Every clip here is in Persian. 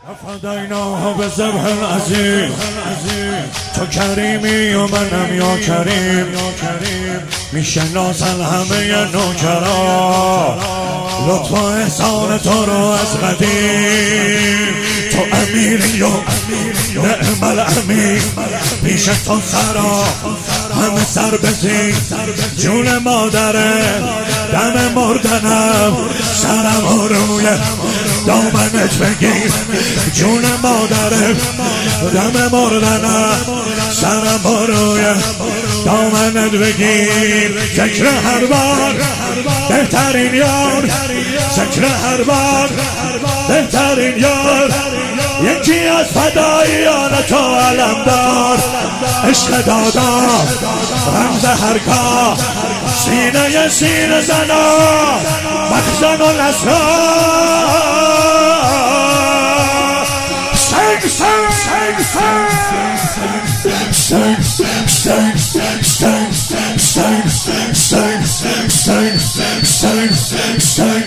فدیناه به ذبح العظیم، تو کریمی و منم یا کریم، میشناسن همه نوکران لطف و احسان تو رو از قدیم. تو امیری و نعم الامیر، پیش تو سرا همه سر بزین. جون مادره دم مردنم، سرم روی دامنت بگیر. جون مادره دم مردنم، سرم روی دامنت بگیر. ذکر هر بار بهترین یار، ذکر هر بار بهترین یار. یکی از فداییان تو علمدار، عشق دادا رمز هر کار. سینه سینه زنا مخزن و الاسرار. سنگ سنگ سنگ سنگ سنگ سنگ سنگ سنگ سنگ سنگ سنگ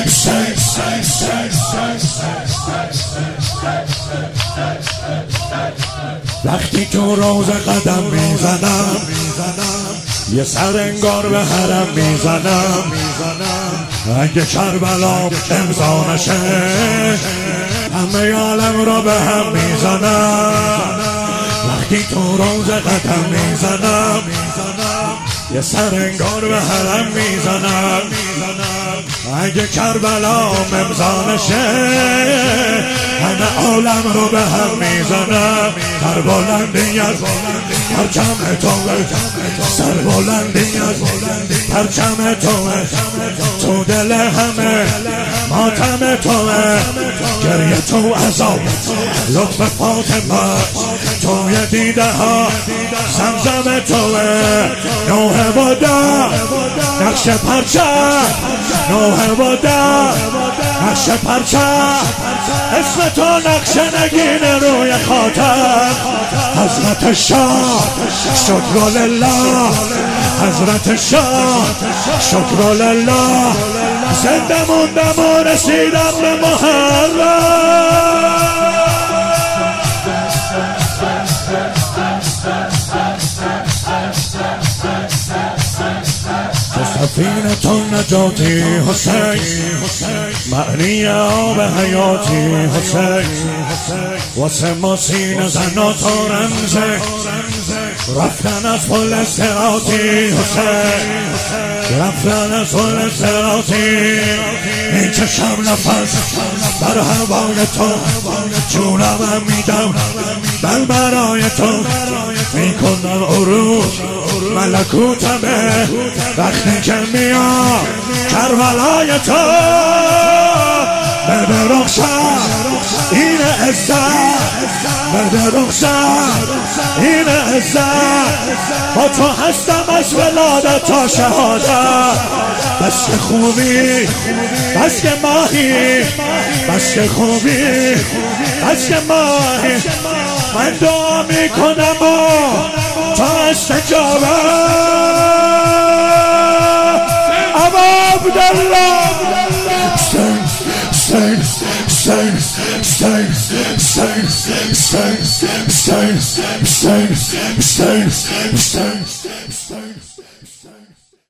وقتی تو روز قدم میزنم، یه سر انگار به حرم میزنم. اگه کربلا امضا نشه، همه عالم را به هم میزنم. وقتی تو روز قدم میزنم، یه سر انگار به حرم میزنم. اگه کربلا امضا نشه، همه عالم رو به هم میزنم. سر بلندی از پرچم توه، سر بلندی از پرچم توه. تو دل همه ماتم توه، گریه تو عذاب لطف فاطمه. توی دیده ها زمزم توه. نوه بوده نقش پرچم، نوه بوده نقش پرچم. اسم تو نقش نگین روی خاتم. حضرت شاه شکر لله، حضرت شاه شکر لله. زنده موندم و رسیدم به محرم. سفینه تو نجاتی حسین، معنی آب حیاتی حسین. واسه ما سینه زنا تو رمزه، رفتن از پل صراطی حسین، رفتن از پل صراطی. میکشم نفس بر هوای تو، جونم میدم بل برای تو. میکنم عروج ملکوتمه، وقتی که میام کربلای تو. بده رخصت این عزت، بده رخصت این عزت. با تو هستم از ولادت تا شهادت. بس که خوبی بس که ماهی، بس که خوبی بس که ماهی. من دعا میکنم و تا استجابه. ابا عبدالله سنگ سنگ سنگ سنگ سنگ سنگ سنگ سنگ سنگ سنگ